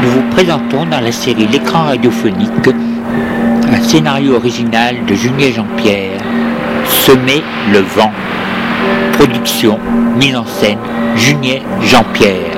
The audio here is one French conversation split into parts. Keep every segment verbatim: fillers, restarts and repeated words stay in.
nous vous présentons dans la série L'écran radiophonique un scénario original de Junier Jean-Pierre, Semer le vent. Production, mise en scène, Junier Jean-Pierre.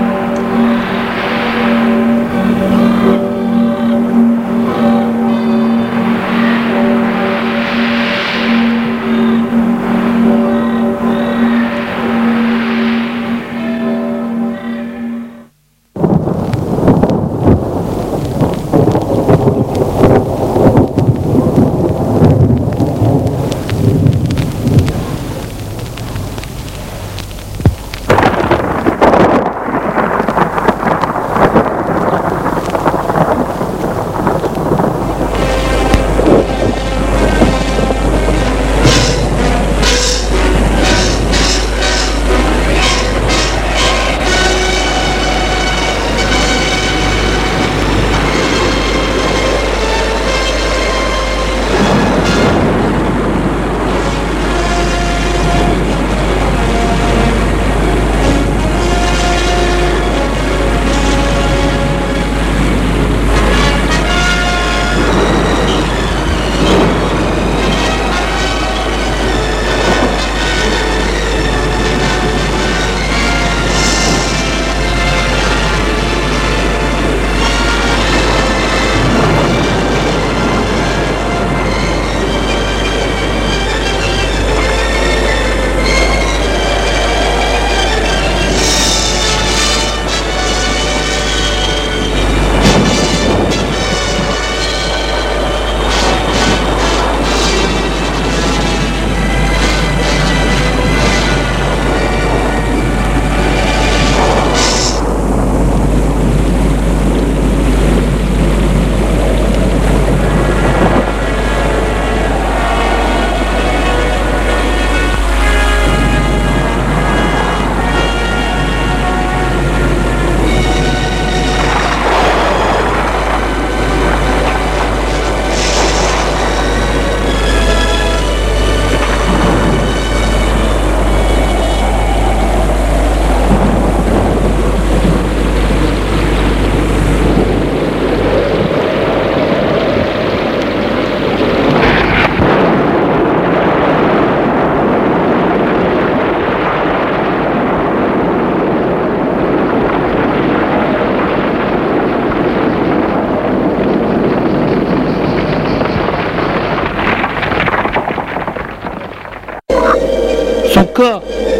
Son corps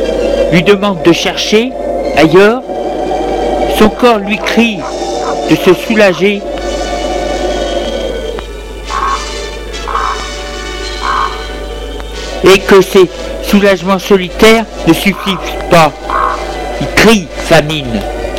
lui demande de chercher ailleurs, son corps lui crie de se soulager. Et que ces soulagements solitaires ne suffisent pas. Il crie famine.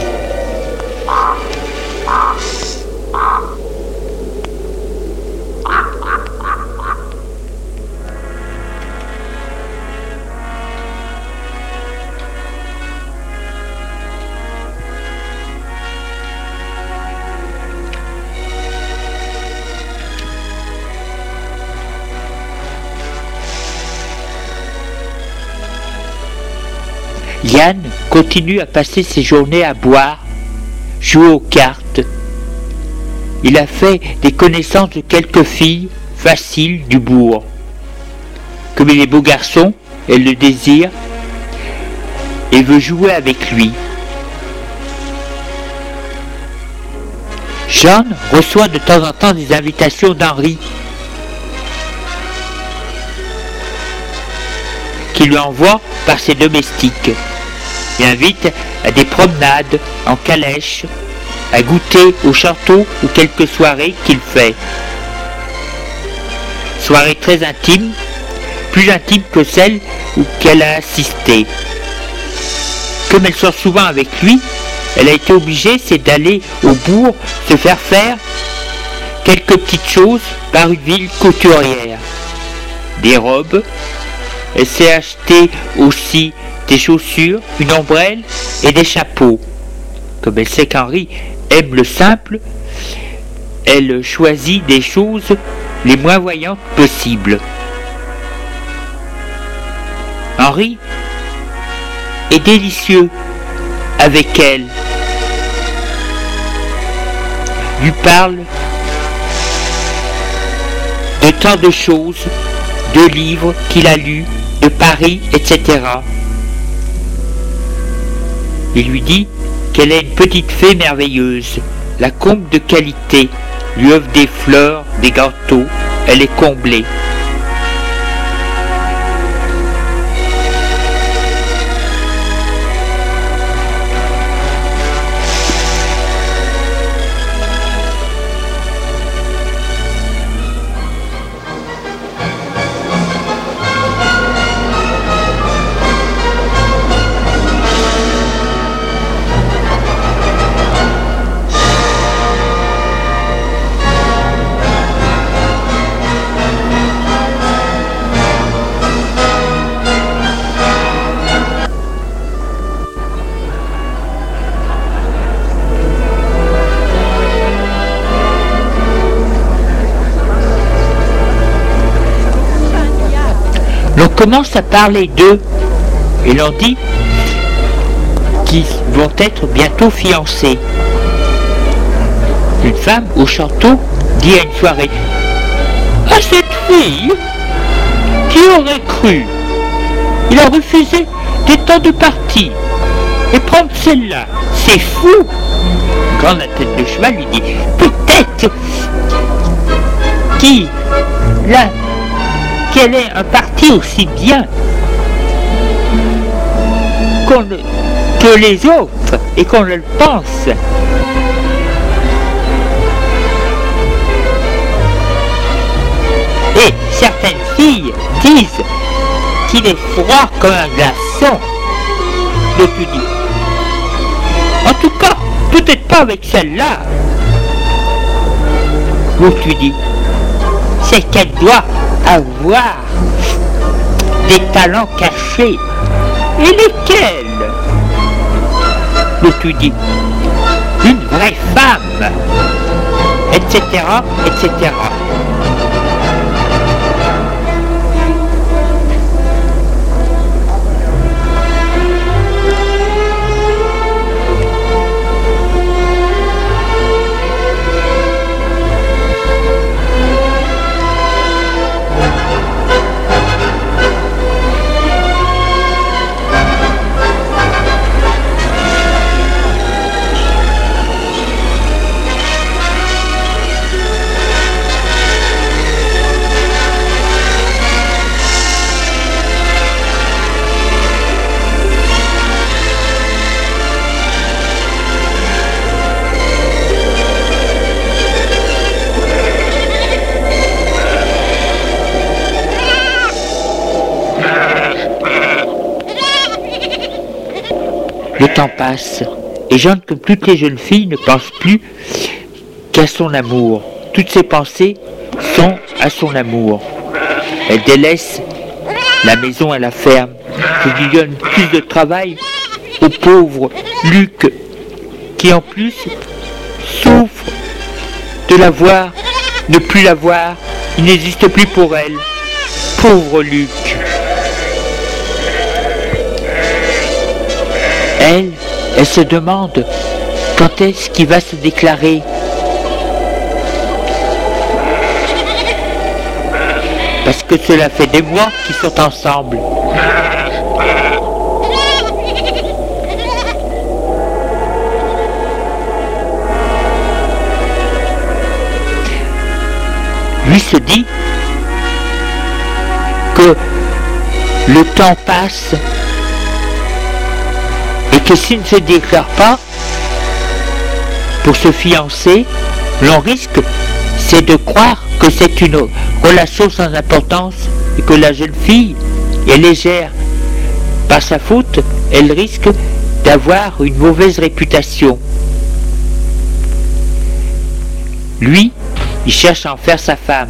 Yann continue à passer ses journées à boire, jouer aux cartes. Il a fait des connaissances de quelques filles faciles du bourg. Comme il est beau garçon, elle le désire et veut jouer avec lui. Jeanne reçoit de temps en temps des invitations d'Henri, qui lui envoie par ses domestiques. Il invite à des promenades en calèche, à goûter au château ou quelques soirées qu'il fait. Soirées très intimes, plus intimes que celles qu'elle a assistées. Comme elle sort souvent avec lui, elle a été obligée, c'est d'aller au bourg se faire faire quelques petites choses par une ville couturière. Des robes, elle s'est acheté aussi des chaussures, une ombrelle et des chapeaux. Comme elle sait qu'Henri aime le simple, elle choisit des choses les moins voyantes possibles. Henri est délicieux avec elle. lui parle de tant de choses, de livres qu'il a lus, de Paris, et cetera. Il lui dit qu'elle est une petite fée merveilleuse, la comble de qualité, lui offre des fleurs, des gâteaux, elle est comblée. On commence à parler d'eux et l'on dit qu'ils vont être bientôt fiancés. Une femme au château dit à une soirée: « À cette fille, qui aurait cru? Il a refusé des tas de parties. Et prendre celle-là, c'est fou !» Quand la tête de cheval lui dit: « Peut-être qui, là, qu'elle ait un parti aussi bien qu'on le, que les autres et qu'on le pense. » Et certaines filles disent qu'il est froid comme un glaçon. Donc tu dis: en tout cas, peut-être pas avec celle-là. Donc tu dis: c'est qu'elle doit avoir des talents cachés. Et lesquels? Donc tu dis: une vraie femme, et cetera, et cetera. Le temps passe, et Jeanne, comme toutes les jeunes filles, ne pense plus qu'à son amour. Toutes ses pensées sont à son amour. Elle délaisse la maison et la ferme, ce qui donne plus de travail au pauvre Luc, qui en plus souffre de la voir, ne plus la voir, il n'existe plus pour elle. Pauvre Luc. Elle, elle se demande quand est-ce qu'il va se déclarer. Parce que cela fait des mois qu'ils sont ensemble. Lui se dit que le temps passe et que s'il ne se déclare pas pour se fiancer, l'on risque, c'est de croire que c'est une relation sans importance et que la jeune fille est légère. Par sa faute, elle risque d'avoir une mauvaise réputation. Lui, il cherche à en faire sa femme.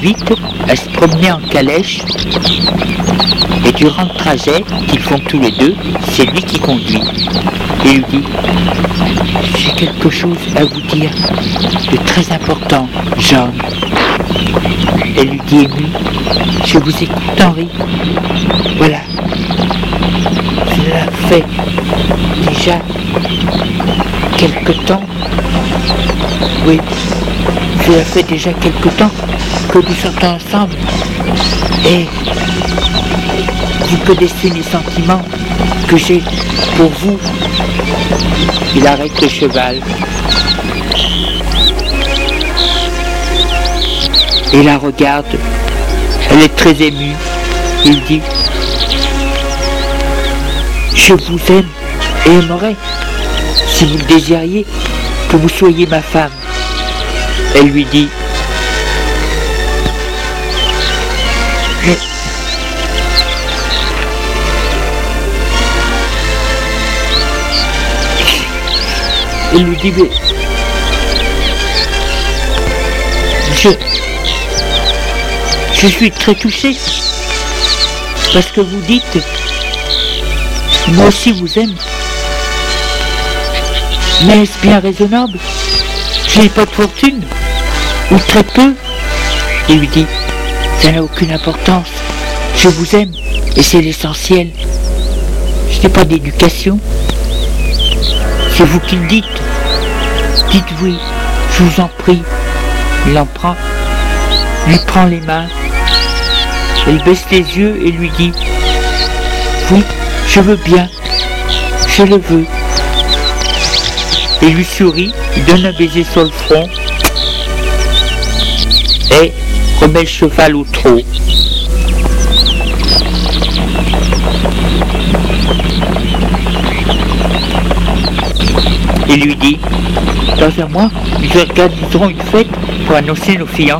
l'invite à se promener en calèche. Et durant le trajet qu'ils font tous les deux, c'est lui qui conduit. Et lui dit « J'ai quelque chose à vous dire de très important, John. » Elle lui dit émue « Je vous écoute, Henry. Voilà. Cela fait déjà quelque temps. Oui, cela fait déjà quelque temps que nous sommes ensemble. Et vous connaissez les sentiments que j'ai pour vous. » Il arrête le cheval et la regarde. Elle est très émue. Il dit « Je vous aime et aimerais, si vous le désiriez, que vous soyez ma femme. » Elle lui dit « Mais Elle lui dit, mais je, je suis très touché parce que vous dites, moi aussi vous aime. Mais est-ce bien raisonnable? Je n'ai pas de fortune, ou très peu. Il lui dit, ça n'a aucune importance. Je vous aime et c'est l'essentiel. Je n'ai pas d'éducation. C'est vous qui le dites. Dites oui, je vous en prie. Il en prend, lui prend les mains. Elle baisse les yeux et lui dit « Oui, je veux bien, je le veux. » Et lui sourit, lui donne un baiser sur le front et remet le cheval au trot. Il lui dit « Dans un mois, nous organiserons une fête pour annoncer nos fiançailles. »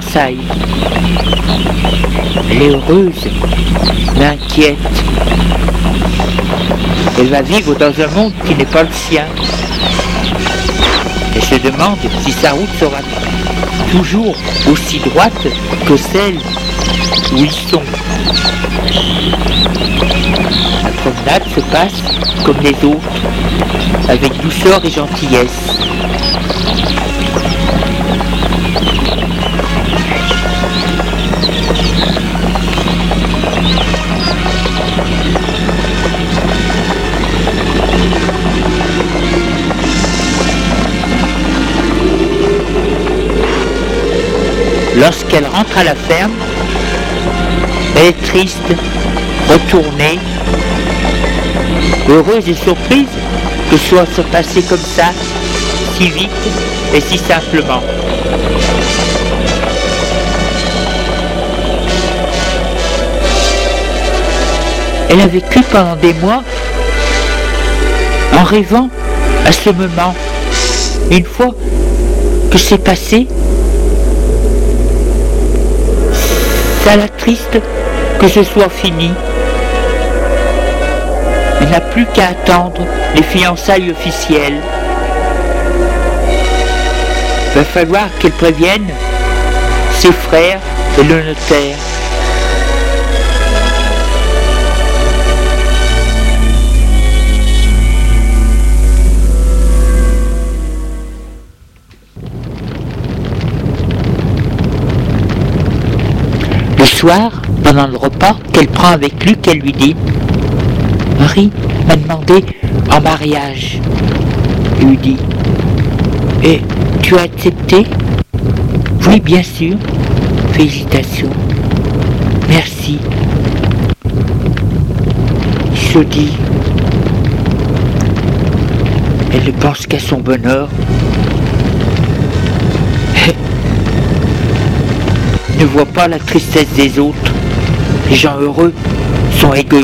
Elle est heureuse, mais inquiète. Elle va vivre dans un monde qui n'est pas le sien. Elle se demande si sa route sera toujours aussi droite que celle où ils sont. La promenade se passe comme les autres, avec douceur et gentillesse. Lorsqu'elle rentre à la ferme, elle est triste, retournée, heureuse et surprise que ce soit se passer comme ça, si vite et si simplement. Elle a vécu pendant des mois en rêvant à ce moment. Une fois que c'est passé, ça l'attriste que ce soit fini. Elle n'a plus qu'à attendre les fiançailles officielles. Il va falloir qu'elle prévienne ses frères et le notaire. Le soir, pendant le repas qu'elle prend avec lui, qu'elle lui dit « Henry m'a demandé en mariage. » Il lui dit « Et tu as accepté ?»« Oui, bien sûr. Félicitations. Merci. » Il se dit « Elle ne pense qu'à son bonheur. Ne voit pas la tristesse des autres. Les gens heureux sont égoïstes. »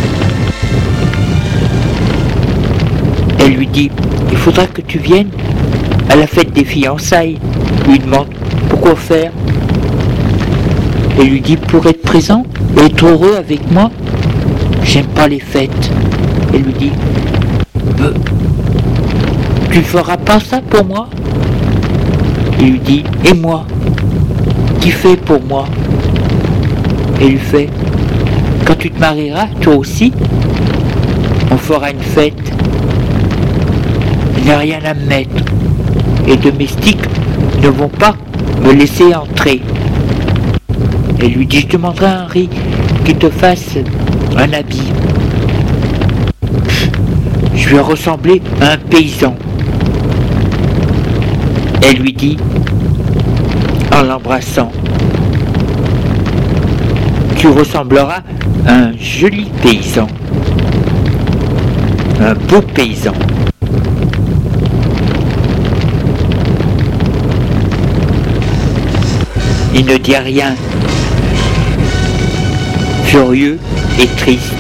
Elle lui dit « Il faudra que tu viennes à la fête des fiançailles. » Il lui demande « Pourquoi faire ?» Elle lui dit « Pour être présent et être heureux avec moi. J'aime pas les fêtes. » Elle lui dit euh, « Tu ne feras pas ça pour moi ?» Il lui dit « Et moi ?» qui fait pour moi? Et lui fait, quand tu te marieras, toi aussi, on fera une fête. Il n'y a rien à me mettre. Les domestiques ne vont pas me laisser entrer. Et lui dit, je demanderai à Henri qu'il te fasse un habit. Je vais ressembler à un paysan. Elle lui dit, en l'embrassant, tu ressembleras à un joli paysan, un beau paysan. Il ne dit rien, furieux et triste.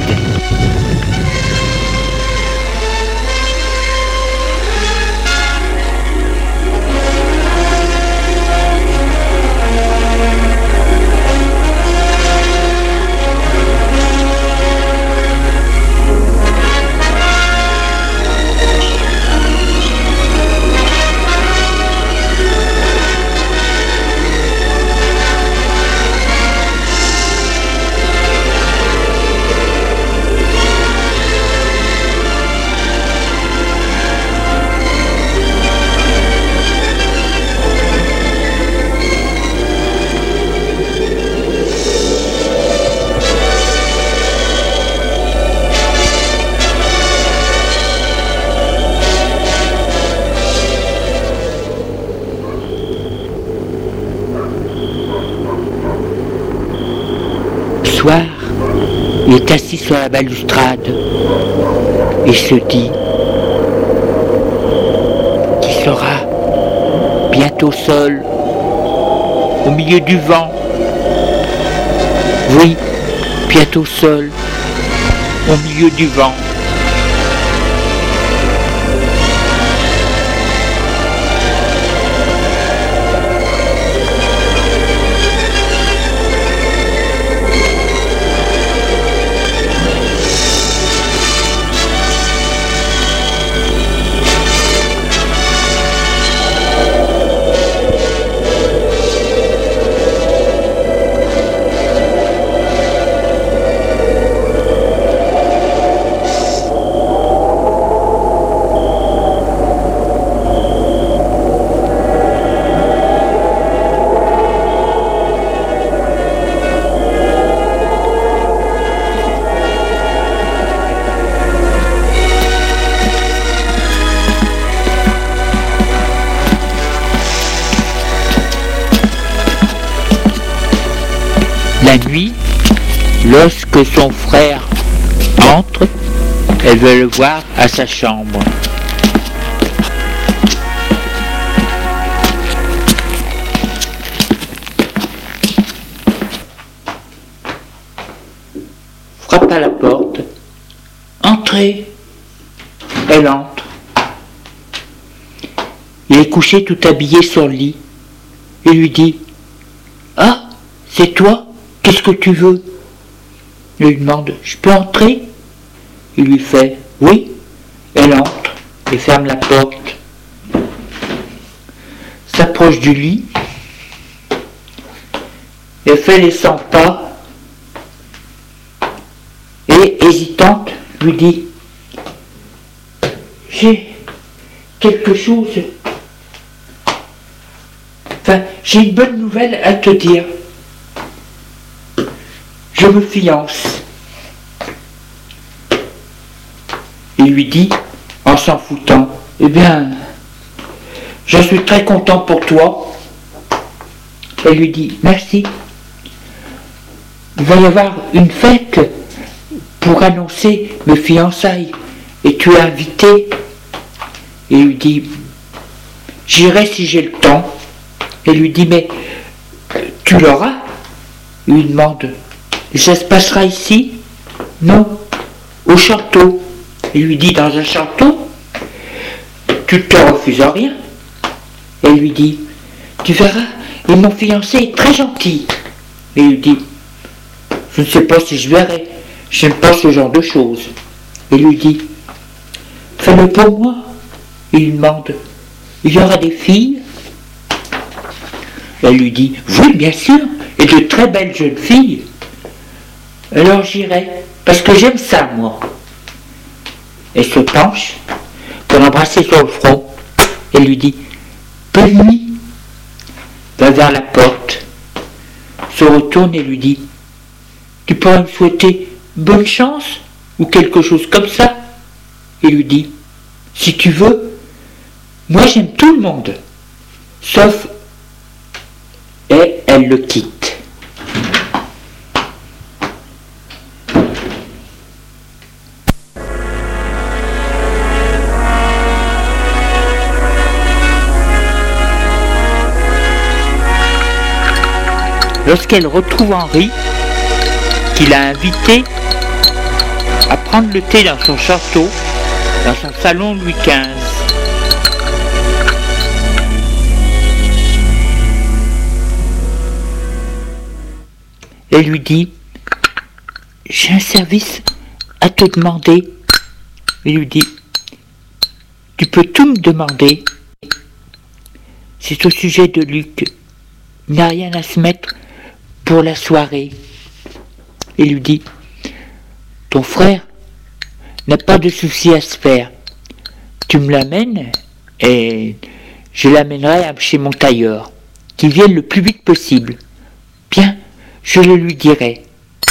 Soir, il est assis sur la balustrade et se dit qu'il sera bientôt seul au milieu du vent. Oui, bientôt seul au milieu du vent. La nuit, lorsque son frère entre, elle veut le voir à sa chambre. Frappe à la porte. Entrez. Elle entre. Il est couché tout habillé sur le lit. Il lui dit, « Ah, c'est toi ? Qu'est-ce que tu veux ?» Il lui demande, « Je peux entrer ?» Il lui fait, « Oui ». Elle entre et ferme la porte. S'approche du lit. Elle fait les cent pas et, hésitante, lui dit, « J'ai quelque chose. Enfin, j'ai une bonne nouvelle à te dire. Je me fiance. » Il lui dit, en s'en foutant, « Eh bien, je suis très content pour toi. » Elle lui dit, « Merci. Il va y avoir une fête pour annoncer mes fiançailles et tu es invité. » Il lui dit, « J'irai si j'ai le temps. » Elle lui dit, « Mais tu l'auras ?» Il lui demande, « Ça se passera ici ?» « Non, au château. » Il lui dit, « Dans un château, tu ne te refuses rien. » Elle lui dit, « Tu verras, et mon fiancé est très gentil. » Il lui dit, « Je ne sais pas si je verrai, j'aime pas ce genre de choses. » Il lui dit, « Fais-le pour moi. » Il lui demande, « Il y aura des filles ?» Elle lui dit, oui, bien sûr, et de très belles jeunes filles. Alors j'irai, parce que j'aime ça, moi. Elle se penche pour l'embrasser sur le front. Elle lui dit, bonne nuit. Va vers la porte, se retourne et lui dit, tu pourrais me souhaiter bonne chance ou quelque chose comme ça. Il lui dit, si tu veux, moi j'aime tout le monde, sauf... Et elle le quitte. Lorsqu'elle retrouve Henri, qu'il a invité à prendre le thé dans son château, dans son salon Louis quinze. Elle lui dit, j'ai un service à te demander. Il lui dit, tu peux tout me demander. C'est au sujet de Luc. Il n'a rien à se mettre pour la soirée. Il lui dit, ton frère n'a pas de souci à se faire. Tu me l'amènes et je l'amènerai chez mon tailleur, qu'il vienne le plus vite possible. Bien, je le lui dirai.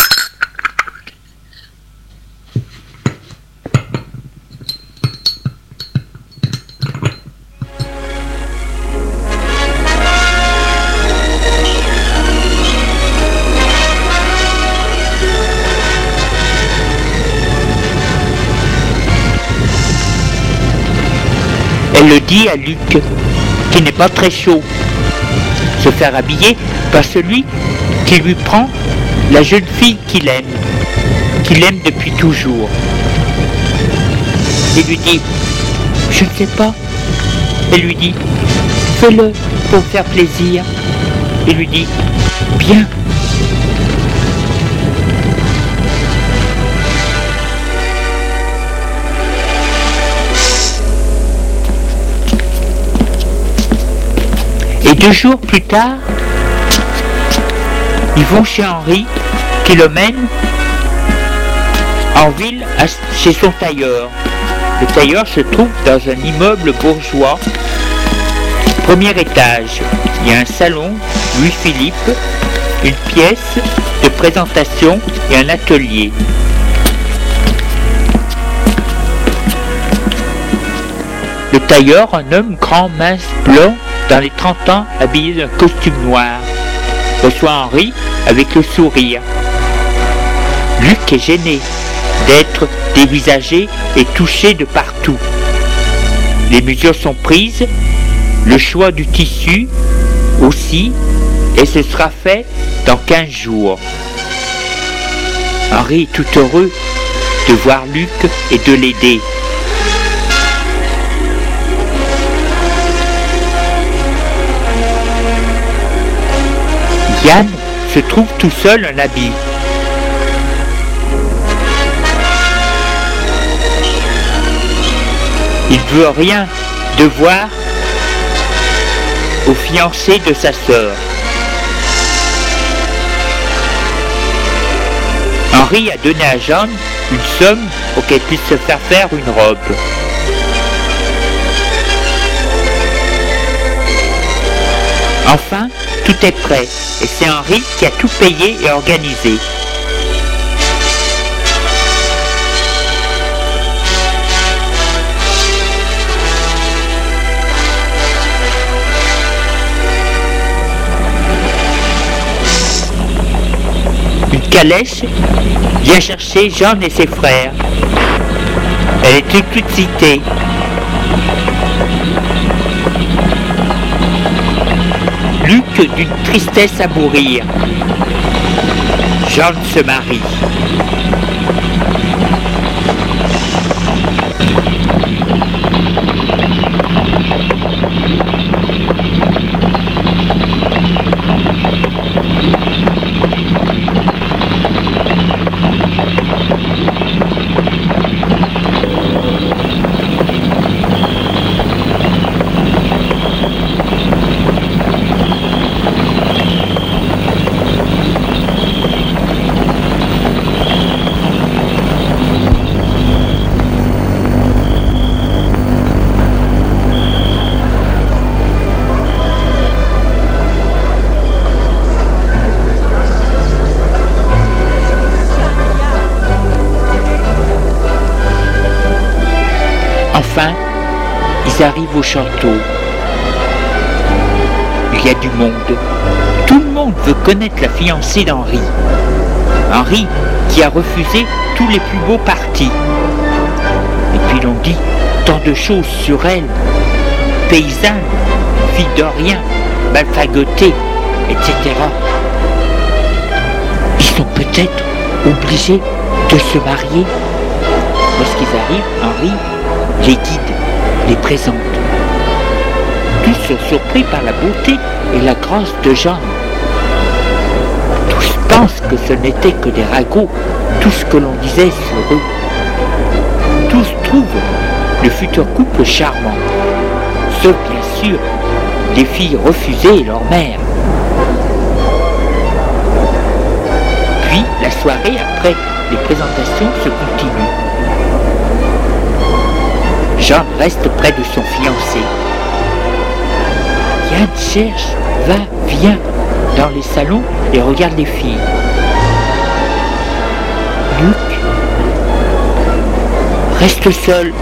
Elle le dit à Luc, qui n'est pas très chaud, se faire habiller par celui qui lui prend la jeune fille qu'il aime, qu'il aime depuis toujours. Il lui dit, je ne sais pas. Elle lui dit, fais-le pour faire plaisir. Il lui dit, bien. Et deux jours plus tard, ils vont chez Henri, qui le mène en ville à, chez son tailleur. Le tailleur se trouve dans un immeuble bourgeois, premier étage. Il y a un salon, Louis-Philippe, une pièce de présentation et un atelier. Le tailleur, un homme grand, mince, blanc, dans les trente ans, habillé d'un costume noir, reçoit Henri avec le sourire. Luc est gêné d'être dévisagé et touché de partout. Les mesures sont prises, le choix du tissu aussi, et ce sera fait dans quinze jours. Henri est tout heureux de voir Luc et de l'aider. Yann se trouve tout seul un habit. Il ne veut rien devoir au fiancé de sa sœur. Henri a donné à Jeanne une somme pour qu'elle puisse se faire faire une robe. Enfin, tout est prêt et c'est Henri qui a tout payé et organisé. Une calèche vient chercher Jeanne et ses frères. Elle est toute excitée. Luc d'une tristesse à mourir. Jeanne se marie. Enfin, ils arrivent au château. Il y a du monde. Tout le monde veut connaître la fiancée d'Henri. Henri qui a refusé tous les plus beaux partis. Et puis l'on dit tant de choses sur elle. Paysanne, fille de rien, mal fagotée, et cetera. Ils sont peut-être obligés de se marier. Lorsqu'ils arrivent, Henri les guide, les présente. Tous sont surpris par la beauté et la grâce de Jeanne. Tous pensent que ce n'était que des ragots, tout ce que l'on disait sur eux. Tous trouvent le futur couple charmant, sauf bien sûr les filles refusées et leur mère. Puis la soirée après les présentations se continue. Jeanne reste près de son fiancé. Yann cherche, va, vient dans les salons et regarde les filles. Luc reste seul.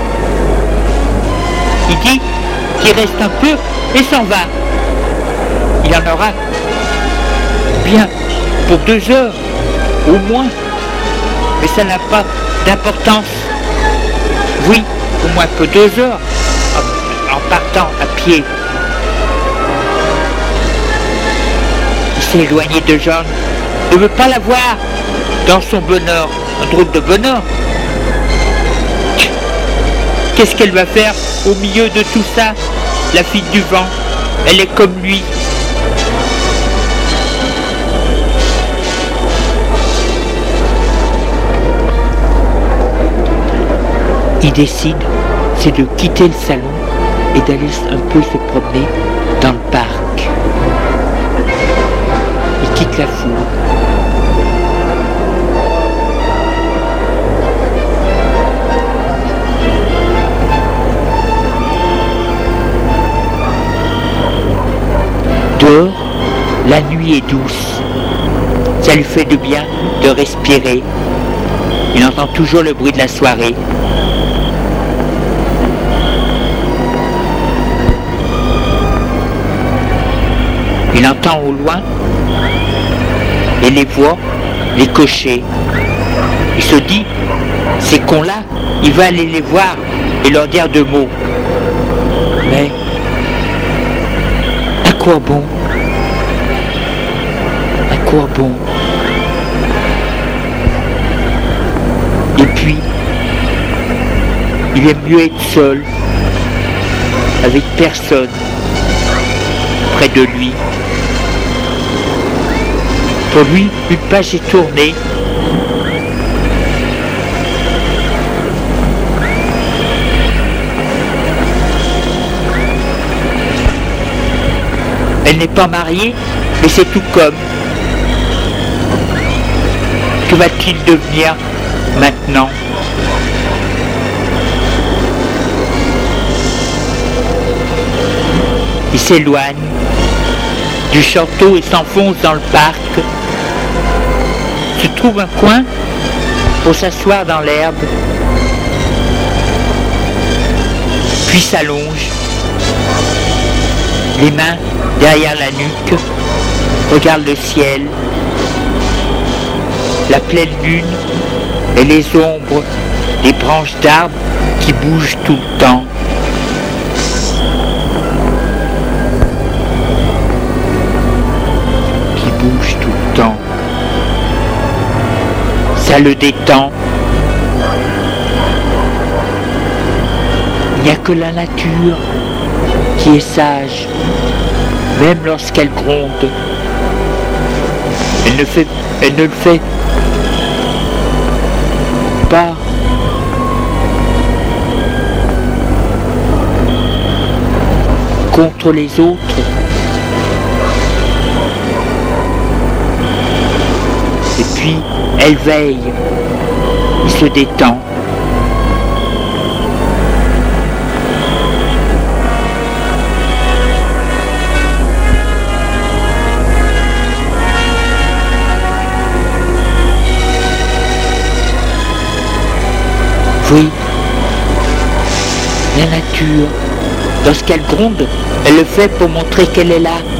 Il dit qu'il reste un peu et s'en va. Il en aura bien pour deux heures, au moins. Mais ça n'a pas d'importance. Oui, au moins que deux heures, en, en partant à pied. Il s'est éloigné de Jeanne, ne veut pas la voir dans son bonheur, un drôle de bonheur. Qu'est-ce qu'elle va faire au milieu de tout ça? La fille du vent, elle est comme lui. Il décide, c'est de quitter le salon et d'aller un peu se promener dans le parc. Il quitte la foule. Dehors, la nuit est douce. Ça lui fait du bien de respirer. Il entend toujours le bruit de la soirée. Il entend au loin et les voit, les cochers. Il se dit, ces cons-là, il va aller les voir et leur dire deux mots. Mais à quoi bon? À quoi bon? Et puis, il aime mieux être seul, avec personne près de lui. Pour lui, une page est tournée. Elle n'est pas mariée, mais c'est tout comme. Que va-t-il devenir maintenant? Il s'éloigne du château et s'enfonce dans le parc. Se trouve un coin pour s'asseoir dans l'herbe, puis s'allonge, les mains derrière la nuque, regarde le ciel, la pleine lune et les ombres des branches d'arbres qui bougent tout le temps. Qui bougent tout le temps. Ça le détend. Il n'y a que la nature qui est sage, même lorsqu'elle gronde. Elle ne fait, elle ne le fait pas. Contre les autres. Et puis, elle veille, il se détend. Oui, la nature. Lorsqu'elle gronde, elle le fait pour montrer qu'elle est là.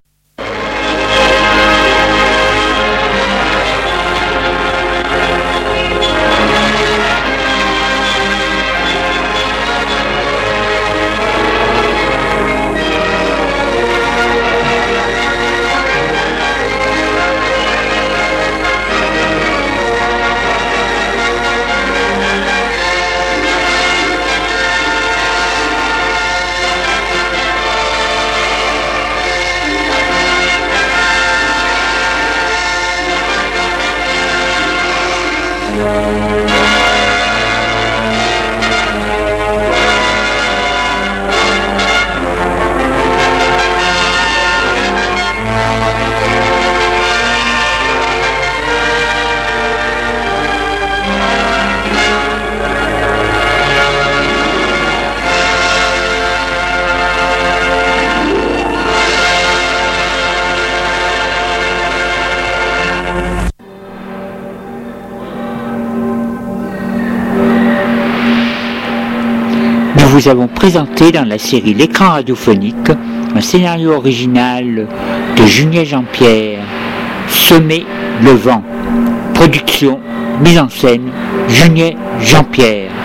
Nous vous avons présenté dans la série L'écran radiophonique un scénario original de Junier Jean-Pierre, Semer le vent. Production, mise en scène, Junier Jean-Pierre.